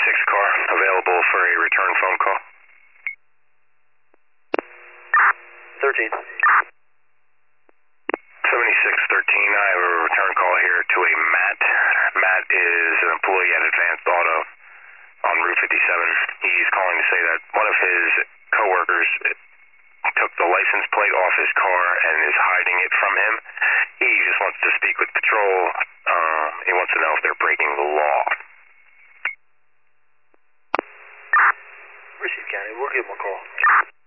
car available for a return phone call. 13. 7613, I have a return call here to a Matt. Matt is an employee at Advanced Auto on Route 57. He's calling to say that one of his coworkers took the license plate off his car and is hiding it from him. He just wants to speak with patrol. He wants to know if they're breaking the law. Receive County, we'll give him a call.